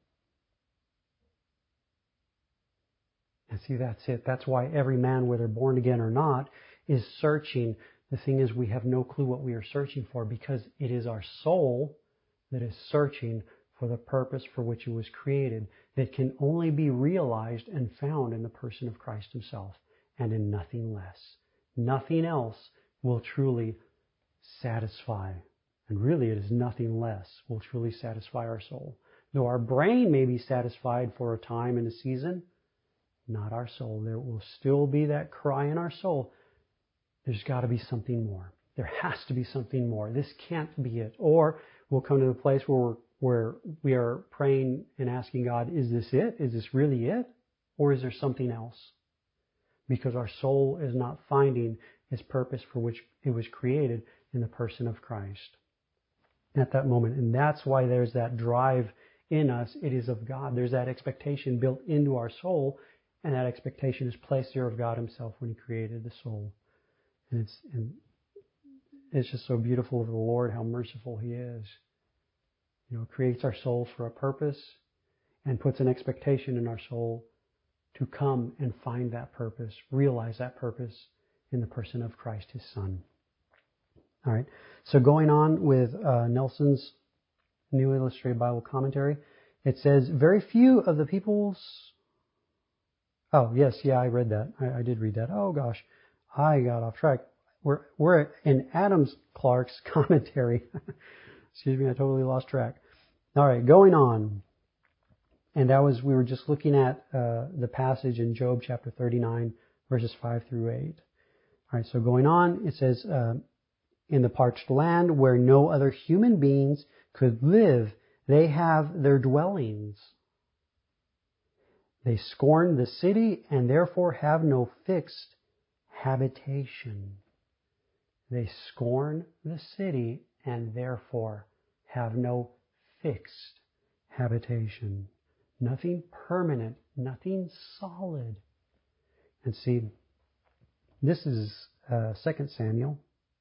And see, that's it. That's why every man, whether born again or not, is searching. The thing is, we have no clue what we are searching for, because it is our soul that is searching for the purpose for which it was created, that can only be realized and found in the person of Christ himself, and in nothing less. Nothing else will truly satisfy. And really, it is nothing less will truly satisfy our soul. Though our brain may be satisfied for a time and a season, not our soul. There will still be that cry in our soul. There's got to be something more. There has to be something more. This can't be it. Or we'll come to the place where we're, where we are praying and asking God, is this it? Is this really it? Or is there something else? Because our soul is not finding its purpose for which it was created in the person of Christ at that moment. And that's why there's that drive in us. It is of God. There's that expectation built into our soul, and that expectation is placed there of God himself when he created the soul. And it's, and it's just so beautiful of the Lord, how merciful he is. you know, creates our soul for a purpose and puts an expectation in our soul to come and find that purpose, realize that purpose in the person of Christ, His Son. All right. So going on with uh, Nelson's New Illustrated Bible Commentary, it says, very few of the people's... Oh, yes, yeah, I read that. I, I did read that. Oh, gosh, I got off track. We're, we're in Adams Clark's commentary. Excuse me, I totally lost track. All right, going on. And that was, we were just looking at uh, the passage in Job chapter thirty-nine, verses five through eight. All right, so going on, it says, uh, in the parched land where no other human beings could live, they have their dwellings. They scorn the city and therefore have no fixed habitation. They scorn the city and therefore have no fixed habitation. Nothing permanent, nothing solid. And see, this is uh, Second Samuel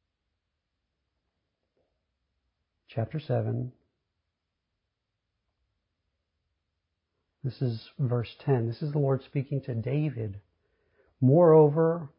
chapter seven. This is verse ten. This is the Lord speaking to David. Moreover,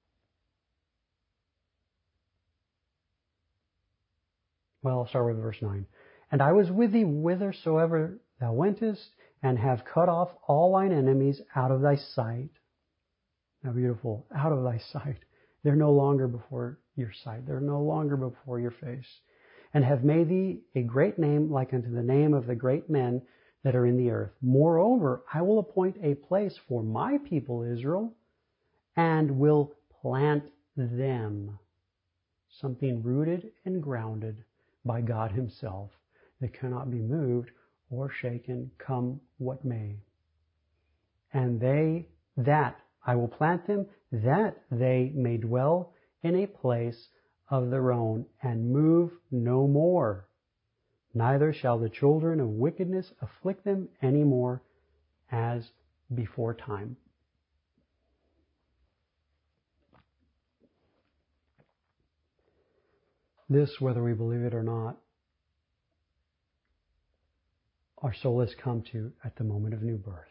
well, I'll start with verse nine. And I was with thee whithersoever thou wentest, and have cut off all thine enemies out of thy sight. How beautiful. Out of thy sight. They're no longer before your sight. They're no longer before your face. And have made thee a great name like unto the name of the great men that are in the earth. Moreover, I will appoint a place for my people Israel, and will plant them. Something rooted and grounded by God Himself that cannot be moved or shaken, come what may. And they, that I will plant them, that they may dwell in a place of their own, and move no more. Neither shall the children of wickedness afflict them any more as before time. This, whether we believe it or not, our soul has come to at the moment of new birth.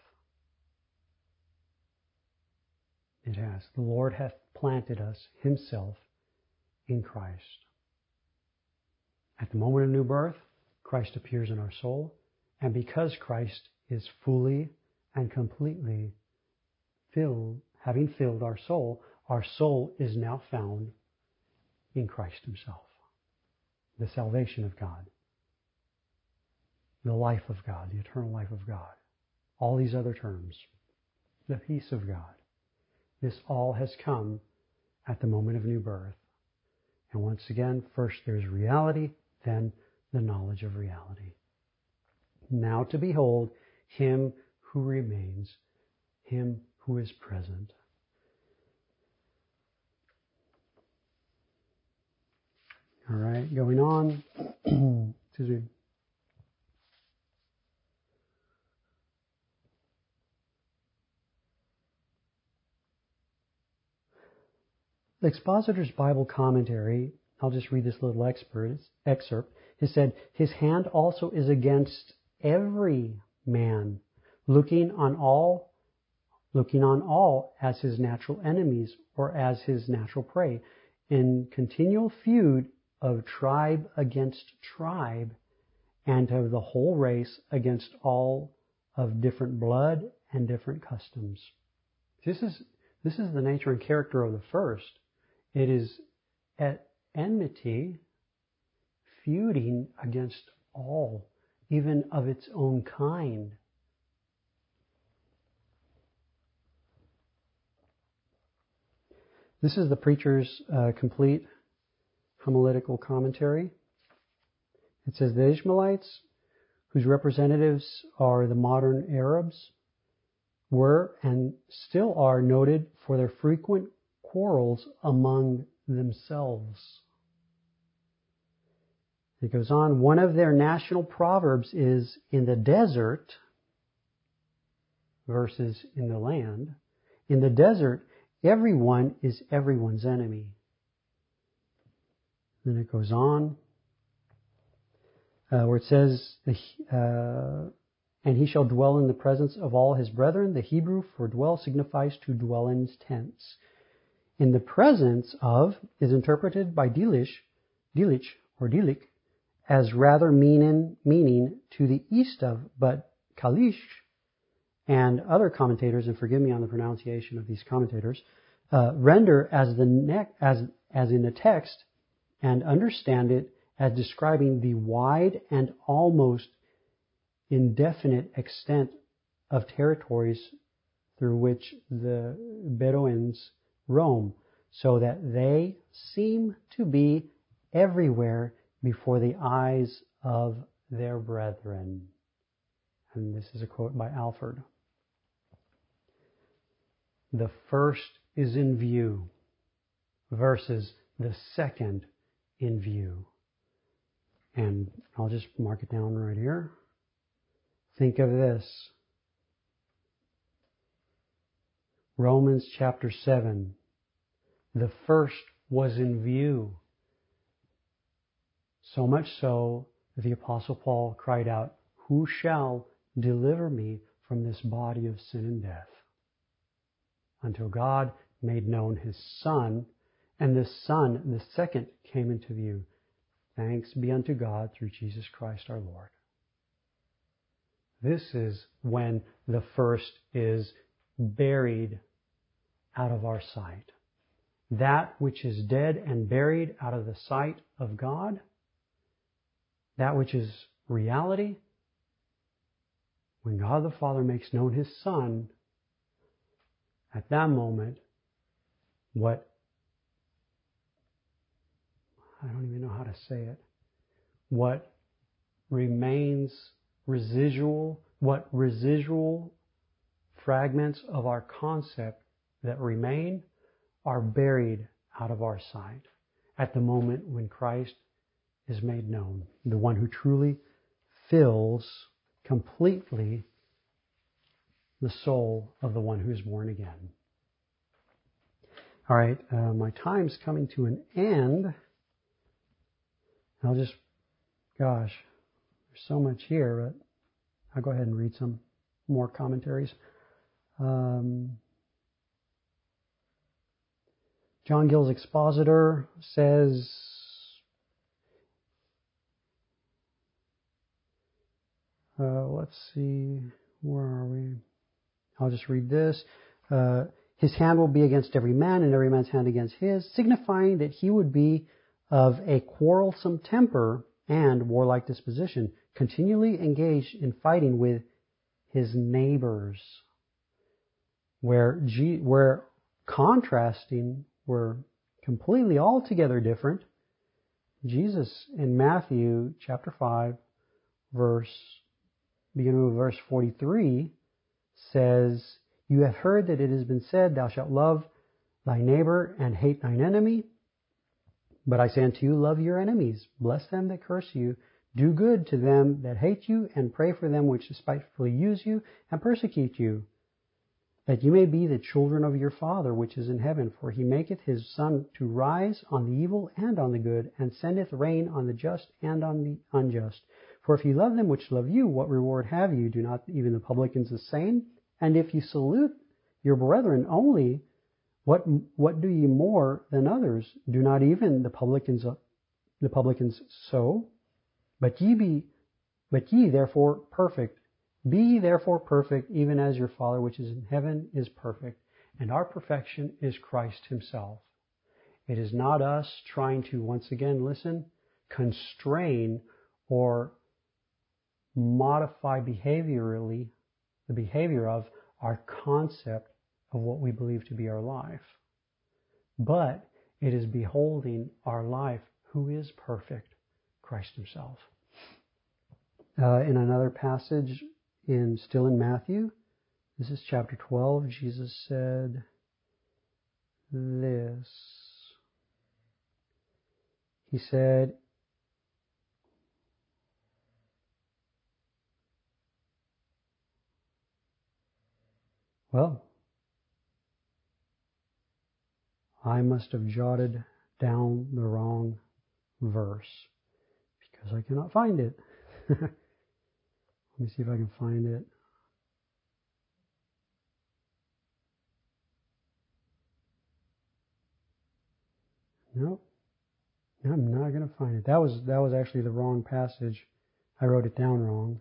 It has. The Lord hath planted us Himself in Christ. At the moment of new birth, Christ appears in our soul, and because Christ is fully and completely filled, having filled our soul, our soul is now found in Christ Himself. The salvation of God, the life of God, the eternal life of God, all these other terms, the peace of God. This all has come at the moment of new birth. And once again, first there's reality, then the knowledge of reality. Now to behold Him who remains, Him who is present. All right, going on. Excuse me. The Expositor's Bible Commentary, I'll just read this little expert, excerpt. He said, His hand also is against every man, looking on all, looking on all as his natural enemies or as his natural prey, in continual feud of tribe against tribe, and of the whole race against all of different blood and different customs. This is this is the nature and character of the first. It is at enmity, feuding against all, even of its own kind. This is the preacher's uh, complete homiletical commentary. It says the Ishmaelites, whose representatives are the modern Arabs, were and still are noted for their frequent quarrels among themselves. It goes on, one of their national proverbs is, in the desert versus in the land. In the desert, everyone is everyone's enemy. Then it goes on. uh, where it says, uh, and he shall dwell in the presence of all his brethren. The Hebrew for dwell signifies to dwell in tents. In the presence of is interpreted by Delitzsch, Delitzsch or Delitzsch as rather meaning, meaning to the east of, but Kalish and other commentators, and forgive me on the pronunciation of these commentators, uh, render as the ne- as as in the text and understand it as describing the wide and almost indefinite extent of territories through which the Bedouins roam, so that they seem to be everywhere before the eyes of their brethren. And this is a quote by Alford. The first is in view versus the second in view. And I'll just mark it down right here. Think of this. Romans chapter seven. The first was in view. So much so that the Apostle Paul cried out, "Who shall deliver me from this body of sin and death?" Until God made known his Son, and the Son, the second, came into view. Thanks be unto God through Jesus Christ our Lord. This is when the first is buried out of our sight. That which is dead and buried out of the sight of God, that which is reality, when God the Father makes known his Son, at that moment, what, I don't even know how to say it, what remains residual, what residual fragments of our concept that remain are buried out of our sight at the moment when Christ is made known, the one who truly fills completely the soul of the one who is born again. All right, uh, my time's coming to an end. I'll just, gosh, there's so much here, but I'll go ahead and read some more commentaries. Um, John Gill's Expositor says, uh, let's see, where are we? I'll just read this. Uh, his hand will be against every man, and every man's hand against his, signifying that he would be of a quarrelsome temper and warlike disposition, continually engaged in fighting with his neighbors. Where, G, where contrasting were completely altogether different, Jesus in Matthew chapter five, verse, beginning with verse forty-three, says, "You have heard that it has been said, Thou shalt love thy neighbor and hate thine enemy. But I say unto you, love your enemies, bless them that curse you, do good to them that hate you, and pray for them which despitefully use you and persecute you, that you may be the children of your Father which is in heaven. For he maketh his sun to rise on the evil and on the good, and sendeth rain on the just and on the unjust. For if you love them which love you, what reward have you? Do not even the publicans the same? And if you salute your brethren only, what what do ye more than others? Do not even the publicans the publicans so? But ye be but ye therefore perfect. Be ye therefore perfect, even as your Father which is in heaven is perfect." And our perfection is Christ himself. It is not us trying to, once again, listen, constrain or modify behaviorally the behavior of our concept of what we believe to be our life. But it is beholding our life who is perfect, Christ himself. Uh, in another passage, in still in Matthew, this is chapter twelve, Jesus said this. He said, well, I must have jotted down the wrong verse because I cannot find it. Let me see if I can find it. Nope. I'm not going to find it. That was that was actually the wrong passage. I wrote it down wrong.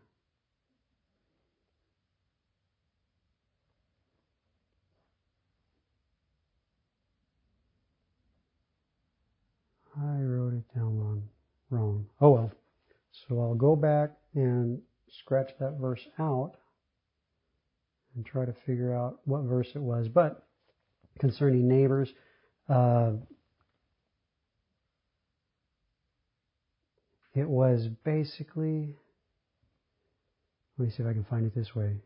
I wrote it down wrong. Wrong. Oh well. So I'll go back and scratch that verse out and try to figure out what verse it was. But concerning neighbors, uh, it was basically, let me see if I can find it this way.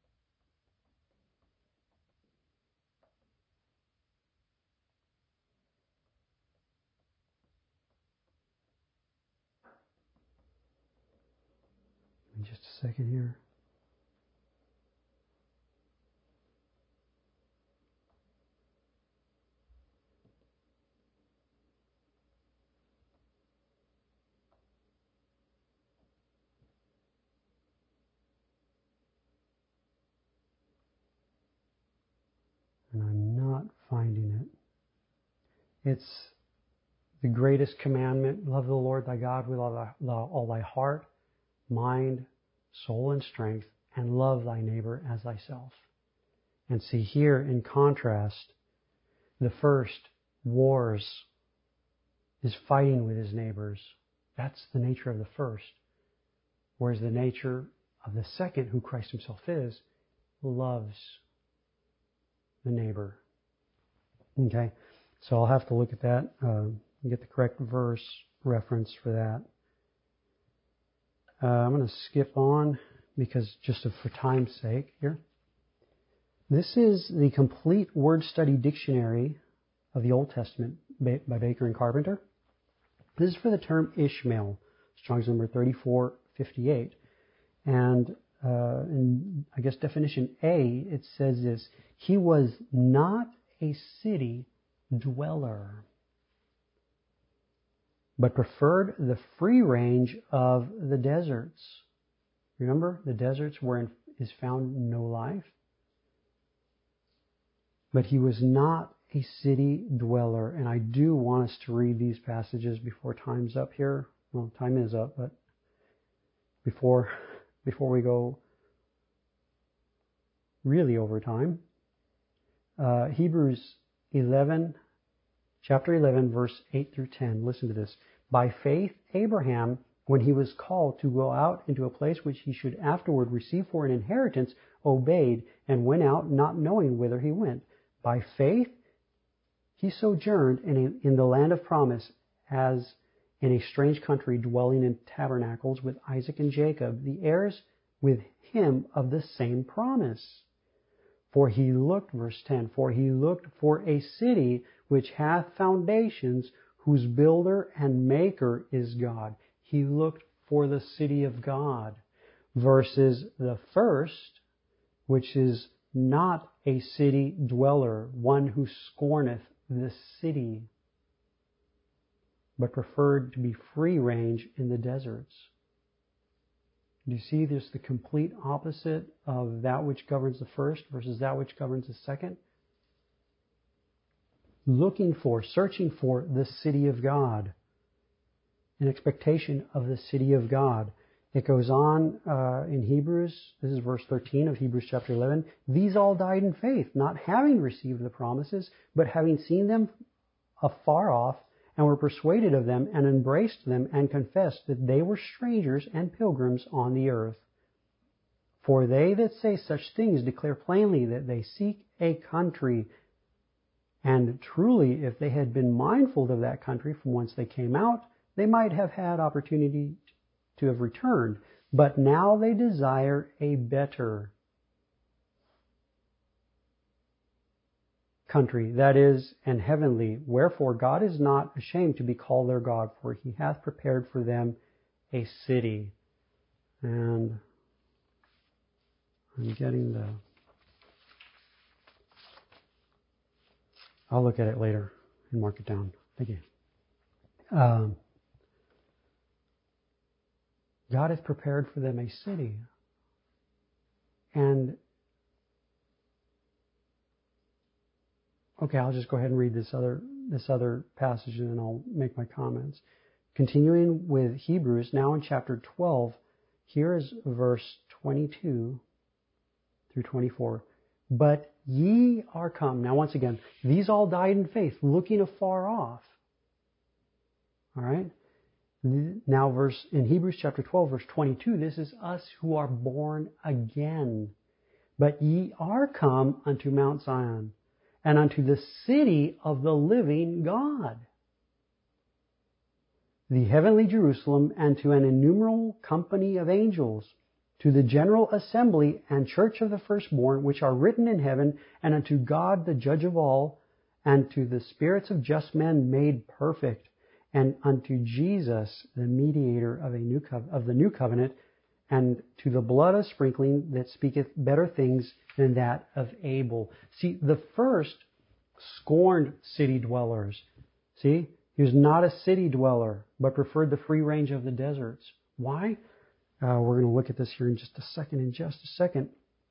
Give me just a second here. And I'm not finding it. It's the greatest commandment. Love the Lord thy God with all thy, all thy heart, mind, soul, and strength, and love thy neighbor as thyself. And see here, in contrast, the first, wars, is fighting with his neighbors. That's the nature of the first. Whereas the nature of the second, who Christ himself is, loves the neighbor. Okay, so I'll have to look at that uh, and get the correct verse reference for that. Uh, I'm going to skip on because just for time's sake here. This is the complete word study dictionary of the Old Testament by Baker and Carpenter. This is for the term Ishmael, Strong's number thirty-four fifty-eight. And uh, in, I guess, definition A, it says this: he was not a city dweller, but preferred the free range of the deserts. Remember, the deserts where is found no life. But he was not a city dweller. And I do want us to read these passages before time's up here. Well, time is up, but before before we go really over time. Uh, Hebrews eleven, chapter eleven, verse eight through ten. Listen to this. By faith, Abraham, when he was called to go out into a place which he should afterward receive for an inheritance, obeyed and went out, not knowing whither he went. By faith, he sojourned in, a, in the land of promise, as in a strange country, dwelling in tabernacles with Isaac and Jacob, the heirs with him of the same promise. For he looked, verse ten, for he looked for a city which hath foundations, whose builder and maker is God. He looked for the city of God, versus the first, which is not a city dweller, one who scorneth the city, but preferred to be free range in the deserts. Do you see there's the complete opposite of that which governs the first versus that which governs the second? Looking for, searching for the city of God, in expectation of the city of God. It goes on uh, in Hebrews, this is verse thirteen of Hebrews chapter eleven. These all died in faith, not having received the promises, but having seen them afar off, and were persuaded of them, and embraced them, and confessed that they were strangers and pilgrims on the earth. For they that say such things declare plainly that they seek a country. And truly, if they had been mindful of that country from whence they came out, they might have had opportunity to have returned. But now they desire a better country, that is, an heavenly. Wherefore God is not ashamed to be called their God, for he hath prepared for them a city. And I'm getting the... I'll look at it later and mark it down. Thank you. Um, God hath prepared for them a city. And, okay, I'll just go ahead and read this other, this other passage and then I'll make my comments. Continuing with Hebrews, now in chapter twelve, here is verse twenty-two through twenty-four. But ye are come. Now once again, these all died in faith, looking afar off. All right? Now verse in Hebrews chapter twelve, verse twenty-two, this is us who are born again. But ye are come unto Mount Zion, and unto the city of the living God, the heavenly Jerusalem, and to an innumerable company of angels, to the general assembly and church of the firstborn, which are written in heaven, and unto God the judge of all, and to the spirits of just men made perfect, and unto Jesus the mediator of a new co- of the new covenant, and to the blood of sprinkling that speaketh better things than that of Abel. See, the first scorned city dwellers. See, he was not a city dweller, but preferred the free range of the deserts. Why? Uh, we're going to look at this here in just a second. In just a second.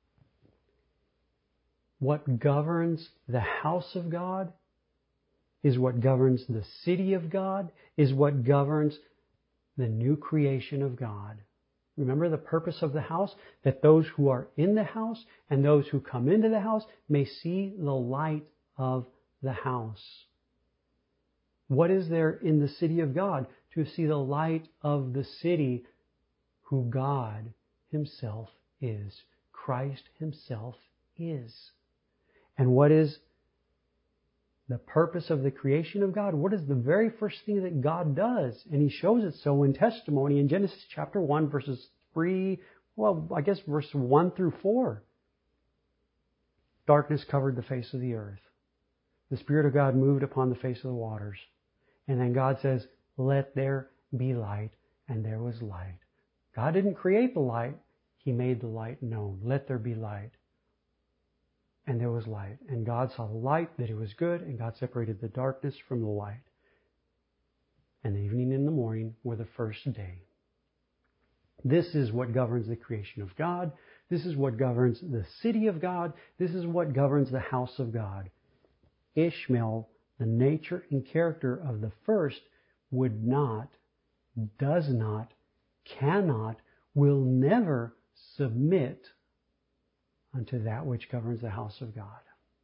What governs the house of God is what governs the city of God, is what governs the new creation of God. Remember the purpose of the house? That those who are in the house and those who come into the house may see the light of the house. What is there in the city of God? To see the light of the city, who God Himself is. Christ Himself is. And what is the purpose of the creation of God? What is the very first thing that God does? And He shows it so in testimony in Genesis chapter one, verses three, well, I guess verse one through four. Darkness covered the face of the earth. The Spirit of God moved upon the face of the waters. And then God says, let there be light. And there was light. God didn't create the light. He made the light known. Let there be light. And there was light. And God saw the light, that it was good, and God separated the darkness from the light. And the evening and the morning were the first day. This is what governs the creation of God. This is what governs the city of God. This is what governs the house of God. Ishmael, the nature and character of the first, would not, does not, cannot, will never submit unto that which governs the house of God.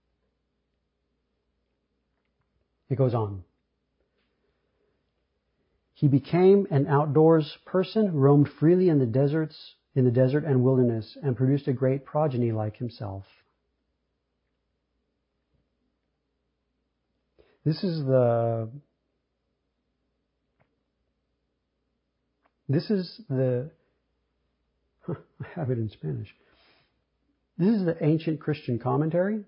It goes on. He became an outdoors person, roamed freely in the deserts, in the desert and wilderness, and produced a great progeny like himself. This is the This is the I have it in Spanish. This is the ancient Christian commentary.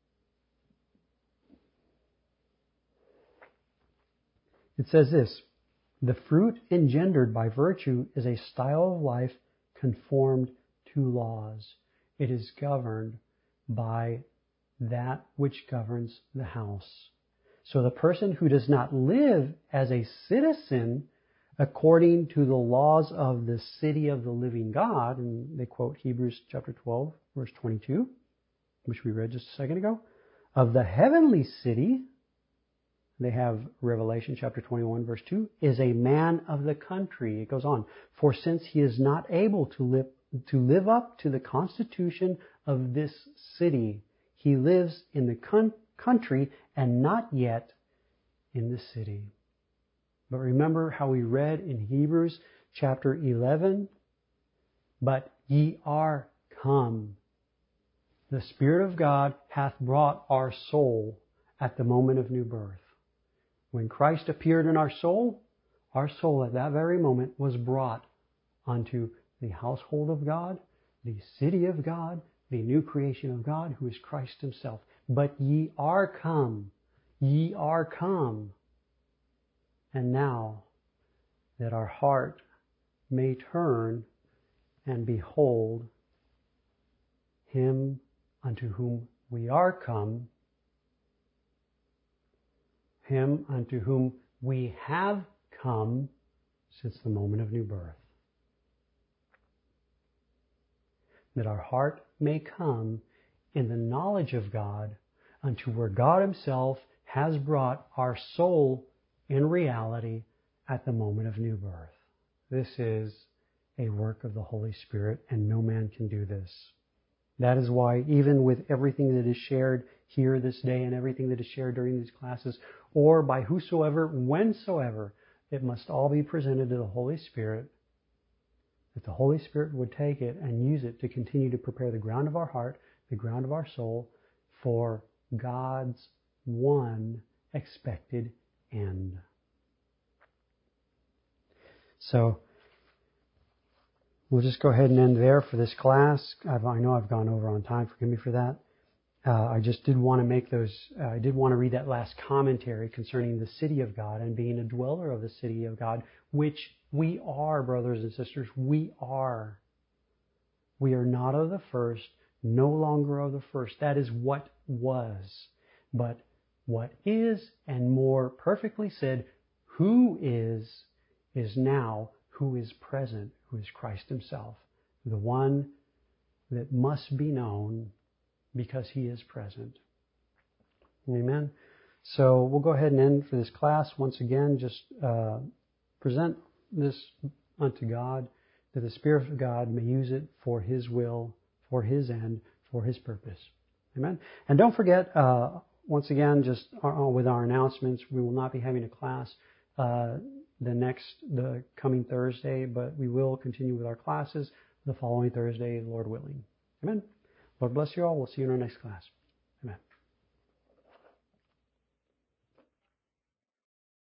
It says this: the fruit engendered by virtue is a style of life conformed to laws. It is governed by that which governs the house. So the person who does not live as a citizen according to the laws of the city of the living God, and they quote Hebrews chapter twelve, verse twenty-two, which we read just a second ago, of the heavenly city, they have Revelation chapter twenty-one, verse two, is a man of the country. It goes on, for since he is not able to live, to live up to the constitution of this city, he lives in the con- country and not yet in the city. But remember how we read in Hebrews chapter eleven, but ye are come. The Spirit of God hath brought our soul at the moment of new birth. When Christ appeared in our soul, our soul at that very moment was brought unto the household of God, the city of God, the new creation of God, who is Christ Himself. But ye are come, ye are come. And now that our heart may turn and behold Him unto whom we are come, Him unto whom we have come since the moment of new birth. that our heart may come in the knowledge of God unto where God himself has brought our soul in reality at the moment of new birth. This is a work of the Holy Spirit, and no man can do this. That is why even with everything that is shared here this day and everything that is shared during these classes, or by whosoever, whensoever, it must all be presented to the Holy Spirit, that the Holy Spirit would take it and use it to continue to prepare the ground of our heart, the ground of our soul, for God's one expected end. So, we'll just go ahead and end there for this class. I've, I know I've gone over on time. Forgive me for that. Uh, I just did want to make those, uh, I did want to read that last commentary concerning the city of God and being a dweller of the city of God, which we are, brothers and sisters. We are. We are not of the first, no longer of the first. That is what was. But what is, and more perfectly said, who is, is now who is present, who is Christ himself, the one that must be known because he is present. Amen. So we'll go ahead and end for this class. Once again, just uh, present this unto God, that the Spirit of God may use it for his will, for his end, for his purpose. Amen. And don't forget, uh, once again, just our, with our announcements, we will not be having a class uh, the next, the coming Thursday, but we will continue with our classes the following Thursday, Lord willing. Amen. Lord bless you all. We'll see you in our next class.